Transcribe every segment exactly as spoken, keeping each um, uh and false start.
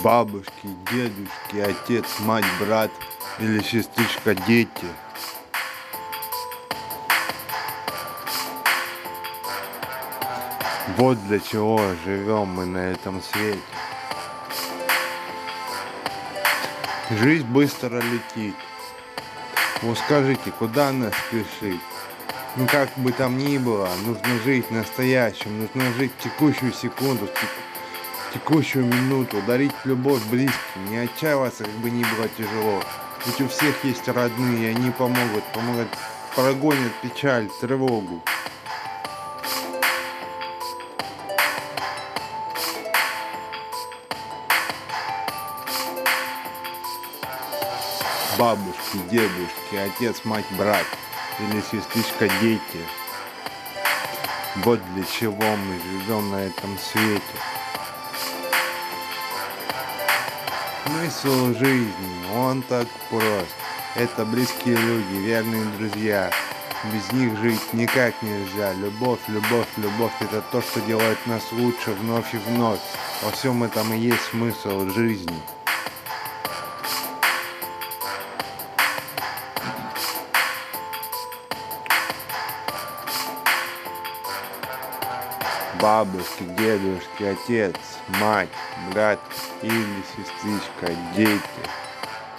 Бабушки, дедушки, отец, мать, брат или сестричка, дети. Вот для чего живем мы на этом свете. Жизнь быстро летит. Вот скажите, куда она спешит? Ну как бы там ни было, нужно жить настоящим, нужно жить текущую секунду, текущую минуту, дарить любовь близким, не отчаиваться, как бы ни было тяжело. Ведь у всех есть родные, и они помогут, помогут, прогонят печаль, тревогу. Бабушки, дедушки, отец, мать, брат или сестричка, дети. Вот для чего мы живем на этом свете. Смысл жизни, он так прост. Это близкие люди, верные друзья. Без них жить никак нельзя. Любовь, любовь, любовь — это то, что делает нас лучше вновь и вновь. Во всем этом и есть смысл жизни. Бабушки, дедушки, отец, мать, брат или сестричка, дети.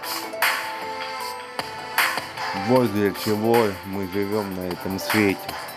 Вот для чего мы живем на этом свете.